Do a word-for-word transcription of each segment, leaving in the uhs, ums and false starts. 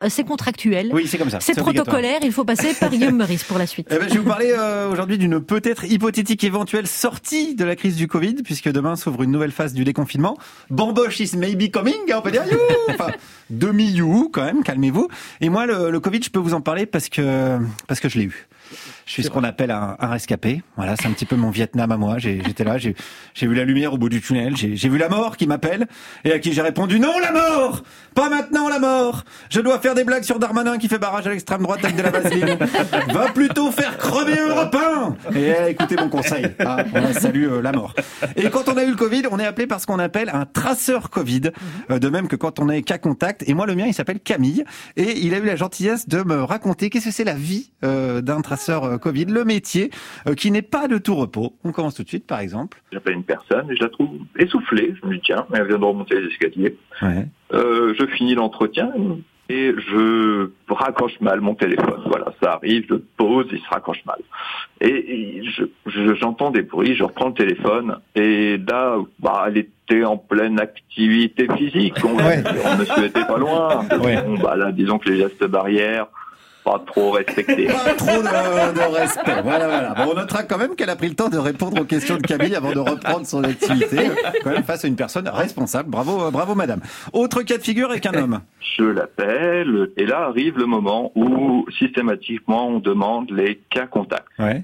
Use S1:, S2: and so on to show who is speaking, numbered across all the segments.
S1: c'est contractuel.
S2: Oui, c'est comme ça.
S1: C'est, c'est protocolaire, il faut passer par Guillaume Meurice pour la suite.
S2: Eh ben, je vais vous parler euh, aujourd'hui d'une peut-être hypothétique éventuelle sortie de la crise du Covid, puisque demain s'ouvre une nouvelle phase du déconfinement. Bamboche is maybe coming, on peut dire you. Enfin, demi-you quand même, calmez-vous. Et moi, le, le Covid, je peux vous en parler parce que parce que je l'ai eu. Je suis ce qu'on appelle un, un rescapé. Voilà, c'est un petit peu mon Vietnam à moi. J'ai, j'étais là, j'ai, j'ai vu la lumière au bout du tunnel. J'ai, j'ai vu la mort qui m'appelle et à qui j'ai répondu non, la mort, pas maintenant la mort. Je dois faire des blagues sur Darmanin qui fait barrage à l'extrême droite avec de la vaseline. Va plutôt faire crever Europe un. Et elle a écouté mon conseil. Ah, on salue euh, la mort. Et quand on a eu le Covid, on est appelé par ce qu'on appelle un traceur Covid. Euh, de même que quand on est cas contact. Et moi, le mien, il s'appelle Camille. Et il a eu la gentillesse de me raconter qu'est-ce que c'est la vie euh, d'un traceur euh, Covid, le métier euh, qui n'est pas de tout repos. On commence tout de suite, par exemple.
S3: J'appelle une personne et je la trouve essoufflée. Je me dis tiens, elle vient de remonter les escaliers.
S2: Ouais.
S3: Euh, je finis l'entretien et je raccroche mal mon téléphone. Voilà, ça arrive, je pose, il se raccroche mal. Et, et je, je, j'entends des bruits, je reprends le téléphone et là, bah, elle était en pleine activité physique. On,
S2: ouais.
S3: on monsieur était pas loin.
S2: Ouais.
S3: Bon, bah là, disons que les gestes barrières, pas trop respecté.
S2: Pas trop de, de respect. Voilà, voilà. Bon, on notera quand même qu'elle a pris le temps de répondre aux questions de Camille avant de reprendre son activité. Quand même face à une personne responsable. Bravo, bravo madame. Autre cas de figure avec un homme.
S3: Je l'appelle et là arrive le moment où systématiquement on demande les cas contacts.
S2: Ouais.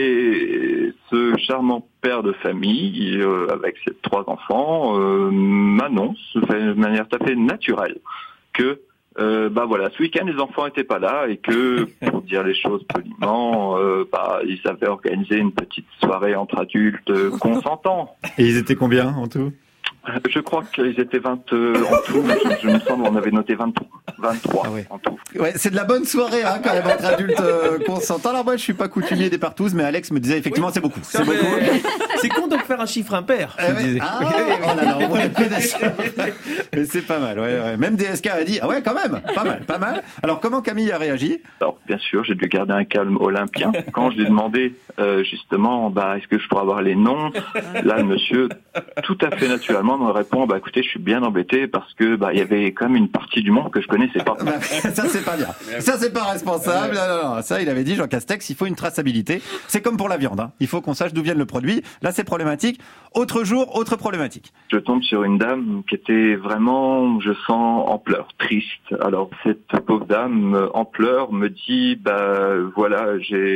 S3: Et ce charmant père de famille euh, avec ses trois enfants euh, m'annonce de manière tout à fait naturelle que Euh, bah voilà, ce week-end les enfants étaient pas là et que, pour dire les choses poliment, euh, bah ils avaient organisé une petite soirée entre adultes euh, consentants.
S2: Et ils étaient combien en tout ?
S3: Je crois qu'ils étaient vingt euh, en tout. Je, je me semble on avait noté vingt-trois, vingt-trois
S2: ah ouais.
S3: en tout.
S2: Ouais, c'est de la bonne soirée hein, quand même entre adultes euh, consentants. Alors moi je suis pas coutumier des partous, mais Alex me disait effectivement oui. c'est beaucoup. C'est,
S4: mais...
S2: beaucoup.
S4: c'est con de faire un chiffre impair. Je
S2: eh ouais.
S4: disais.
S2: Ah, oh là là, on voit le P D S. Mais c'est pas mal. Ouais, ouais. Même D S K a dit ah ouais quand même, pas mal, pas mal. Alors comment Camille a réagi ?
S3: Alors bien sûr, j'ai dû garder un calme olympien. Quand je lui ai demandé euh, justement, bah est-ce que je pourrais avoir les noms ? Là le monsieur, tout à fait naturellement, me répond bah écoutez, je suis bien embêté parce que bah il y avait quand même une partie du monde que je connaissais pas.
S2: Bah, ça c'est pas bien. Ça c'est pas responsable. Non, non, non. Ça il avait dit Jean Castex, il faut une traçabilité. C'est comme pour la viande. Hein. Il faut qu'on sache d'où vient le produit. Là c'est problématique. Autre jour, autre problématique.
S3: Je tombe sur une dame qui était vraiment, je sens, en pleurs, triste. Alors cette pauvre dame en pleurs me dit bah voilà,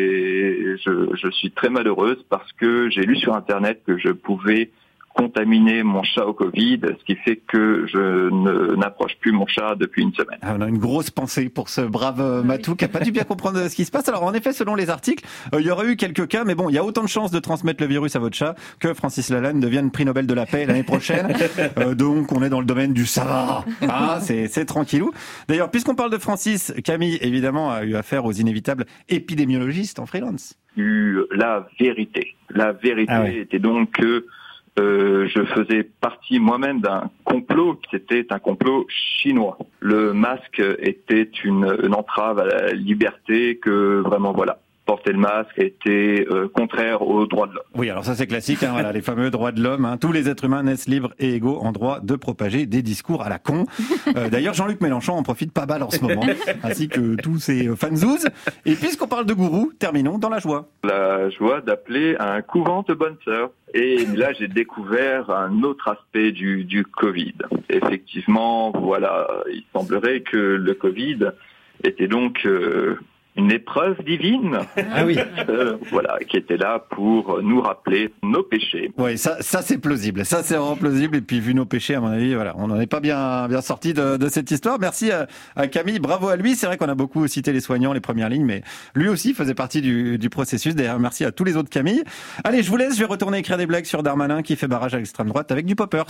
S3: j'ai je, je suis très malheureuse parce que j'ai lu sur internet que je pouvais contaminer mon chat au Covid, ce qui fait que je ne, n'approche plus mon chat depuis une semaine.
S2: Ah, on a une grosse pensée pour ce brave euh, Matou qui a pas dû bien comprendre ce qui se passe. Alors en effet, selon les articles, euh, il y aurait eu quelques cas, mais bon, il y a autant de chances de transmettre le virus à votre chat que Francis Lalanne devienne prix Nobel de la paix l'année prochaine. Euh, donc on est dans le domaine du ça va. Ah, c'est, c'est tranquillou. D'ailleurs, puisqu'on parle de Francis, Camille évidemment a eu affaire aux inévitables épidémiologistes en freelance.
S3: Eu la vérité. La vérité
S2: ah ouais.
S3: était donc que Euh, je faisais partie moi-même d'un complot qui était un complot chinois. Le masque était une, une entrave à la liberté que vraiment voilà. Porter le masque était euh, contraire aux droits de l'homme.
S2: Oui, alors ça c'est classique, hein, voilà, les fameux droits de l'homme. Hein. Tous les êtres humains naissent libres et égaux en droit de propager des discours à la con. Euh, d'ailleurs, Jean-Luc Mélenchon en profite pas mal en ce moment, ainsi que tous ses fanzouz. Et puisqu'on parle de gourou, terminons dans la joie.
S3: La joie d'appeler un couvent de bonnes sœurs. Et là, j'ai découvert un autre aspect du, du Covid. Effectivement, voilà, il semblerait que le Covid était donc euh, une épreuve divine,
S2: ah oui,
S3: euh, voilà, qui était là pour nous rappeler nos péchés.
S2: Oui, ça, ça c'est plausible, ça c'est vraiment plausible. Et puis vu nos péchés, à mon avis, voilà, on n'en est pas bien, bien sorti de, de cette histoire. Merci à, à Camille, bravo à lui. C'est vrai qu'on a beaucoup cité les soignants, les premières lignes, mais lui aussi faisait partie du, du processus. D'ailleurs, merci à tous les autres Camille. Allez, je vous laisse, je vais retourner écrire des blagues sur Darmanin qui fait barrage à l'extrême droite avec du poppers.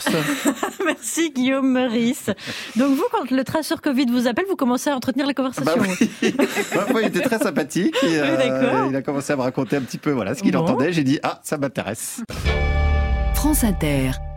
S1: Merci Guillaume Meurice. Donc vous, quand le traceur Covid vous appelle, vous commencez à entretenir la conversation.
S2: Bah oui. Parfois, il était très sympathique. Et, euh,
S1: oui,
S2: il a commencé à me raconter un petit peu voilà, ce qu'il bon. entendait. J'ai dit, ah, ça m'intéresse.
S5: France Inter.